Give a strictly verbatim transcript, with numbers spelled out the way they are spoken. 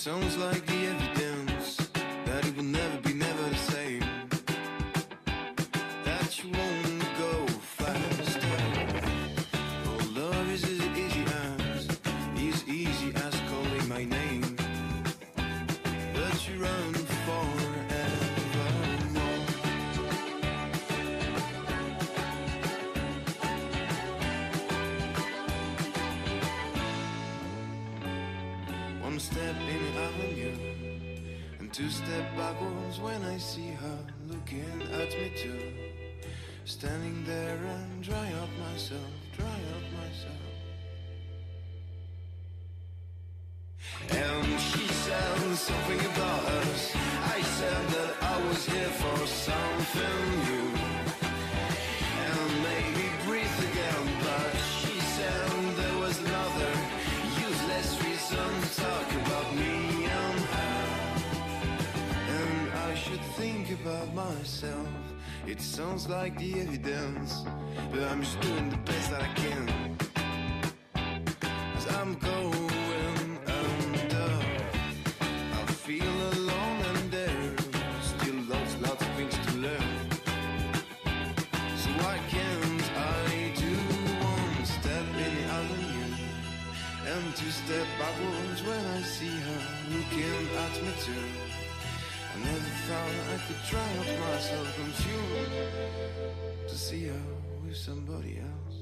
sounds like the evidence that it will never be never the same. That you won't go faster. Oh, love is as easy as, as easy as calling my name. But you run forevermore. One step in the avenue and two step backwards when I see her looking at me too. Standing there and dry up myself, dry up myself. And she said something about us. I said that I was here for something new and maybe breathe again. But she said there was another useless reason to talk about me and her. And I should think about myself. It sounds like the evidence, but I'm just doing the best that I can. As I'm going under, I feel alone and there's still lots, lots of things to learn. So why can't I do one step in the avenue and two step backwards when I see her looking at me too? I never thought I could try out myself consumed to see her with somebody else.